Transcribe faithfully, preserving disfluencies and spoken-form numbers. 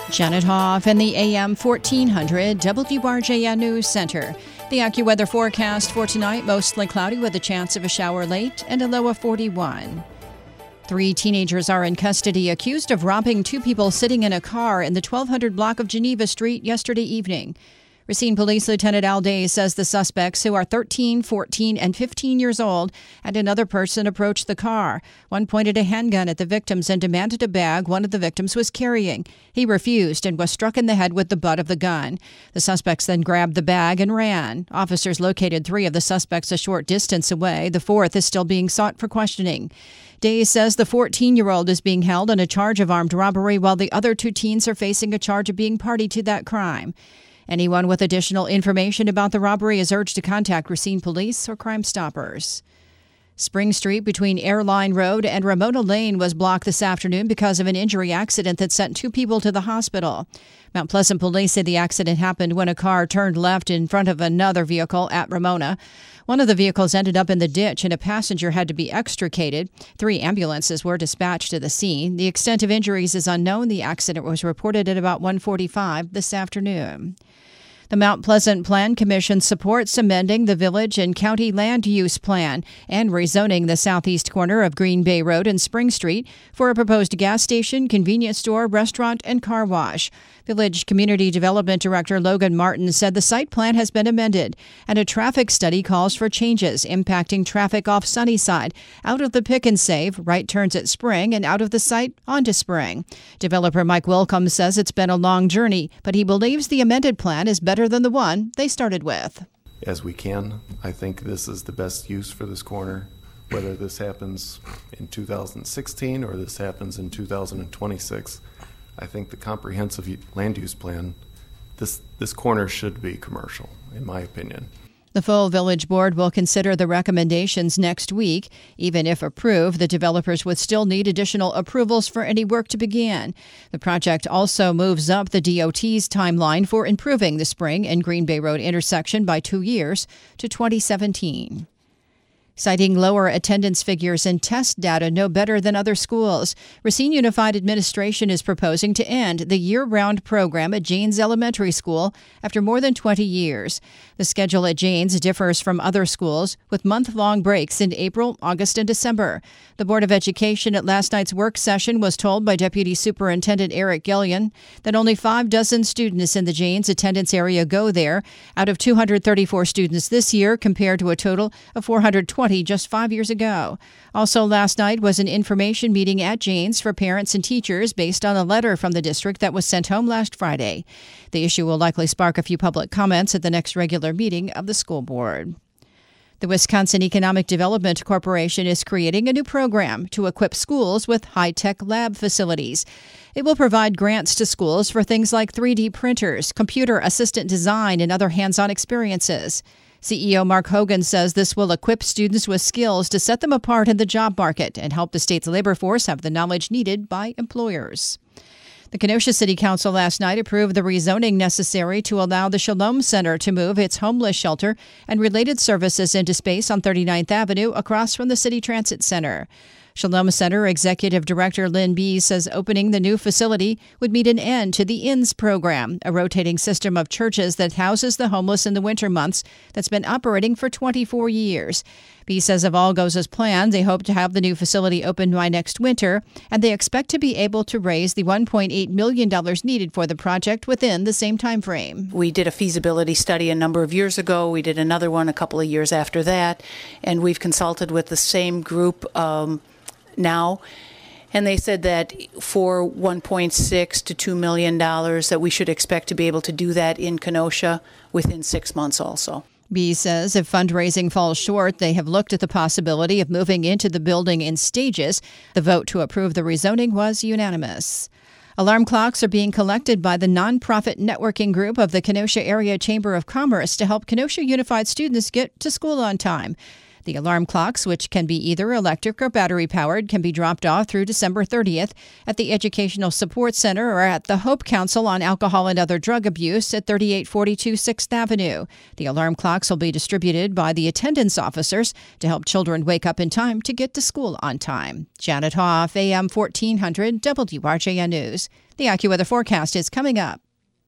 Janet Hoff in the A M fourteen hundred W R J N News Center. The AccuWeather forecast for tonight, mostly cloudy with a chance of a shower late and a low of forty-one. Three teenagers are in custody accused of robbing two people sitting in a car in the twelve hundred block of Geneva Street yesterday evening. Racine Police Lieutenant Al Day says the suspects, who are thirteen, fourteen, and fifteen years old, and another person approached the car. One pointed a handgun at the victims and demanded a bag one of the victims was carrying. He refused and was struck in the head with the butt of the gun. The suspects then grabbed the bag and ran. Officers located three of the suspects a short distance away. The fourth is still being sought for questioning. Day says the fourteen-year-old is being held on a charge of armed robbery, while the other two teens are facing a charge of being party to that crime. Anyone with additional information about the robbery is urged to contact Racine Police or Crime Stoppers. Spring Street between Airline Road and Ramona Lane was blocked this afternoon because of an injury accident that sent two people to the hospital. Mount Pleasant police say the accident happened when a car turned left in front of another vehicle at Ramona. One of the vehicles ended up in the ditch and a passenger had to be extricated. Three ambulances were dispatched to the scene. The extent of injuries is unknown. The accident was reported at about one forty-five this afternoon. The Mount Pleasant Plan Commission supports amending the village and county land use plan and rezoning the southeast corner of Green Bay Road and Spring Street for a proposed gas station, convenience store, restaurant, and car wash. Village Community Development Director Logan Martin said the site plan has been amended, and a traffic study calls for changes impacting traffic off Sunnyside, out of the Pick and Save, right turns at Spring, and out of the site onto Spring. Developer Mike Wilcomb says it's been a long journey, but he believes the amended plan is better than the one they started with. As we can, I think this is the best use for this corner. Whether this happens in two thousand sixteen or this happens in two thousand twenty-six, I think the comprehensive land use plan, this this corner should be commercial, in my opinion. The full village board will consider the recommendations next week. Even if approved, the developers would still need additional approvals for any work to begin. The project also moves up the D O T's timeline for improving the Spring and Green Bay Road intersection by two years to twenty seventeen. Citing lower attendance figures and test data no better than other schools, Racine Unified Administration is proposing to end the year-round program at Janes Elementary School after more than twenty years. The schedule at Janes differs from other schools, with month-long breaks in April, August, and December. The Board of Education at last night's work session was told by Deputy Superintendent Eric Gillian that only five dozen students in the Janes attendance area go there, out of two hundred thirty-four students this year, compared to a total of four hundred twenty just five years ago. Also last night was an information meeting at Janes for parents and teachers based on a letter from the district that was sent home last Friday. The issue will likely spark a few public comments at the next regular meeting of the school board. The Wisconsin Economic Development Corporation is creating a new program to equip schools with high-tech lab facilities. It will provide grants to schools for things like three D printers, computer assistant design, and other hands-on experiences. C E O Mark Hogan says this will equip students with skills to set them apart in the job market and help the state's labor force have the knowledge needed by employers. The Kenosha City Council last night approved the rezoning necessary to allow the Shalom Center to move its homeless shelter and related services into space on thirty-ninth Avenue across from the City Transit Center. Shalom Center Executive Director Lynn Bee says opening the new facility would meet an end to the Inns program, a rotating system of churches that houses the homeless in the winter months that's been operating for twenty-four years. Bee says if all goes as planned, they hope to have the new facility open by next winter, and they expect to be able to raise the one point eight million dollars needed for the project within the same time frame. We did a feasibility study a number of years ago. We did another one a couple of years after that, and we've consulted with the same group um, now, and they said that for one point six to two million dollars that we should expect to be able to do that in Kenosha within six months also. Bee says if fundraising falls short, they have looked at the possibility of moving into the building in stages. The vote to approve the rezoning was unanimous. Alarm clocks are being collected by the nonprofit networking group of the Kenosha Area Chamber of Commerce to help Kenosha Unified students get to school on time. The The alarm clocks, which can be either electric or battery powered, can be dropped off through December thirtieth at the Educational Support Center or at the Hope Council on Alcohol and Other Drug Abuse at thirty-eight forty-two sixth Avenue. The alarm clocks will be distributed by the attendance officers to help children wake up in time to get to school on time. Janet Hoff, A M fourteen hundred, W R J N News. The AccuWeather forecast is coming up.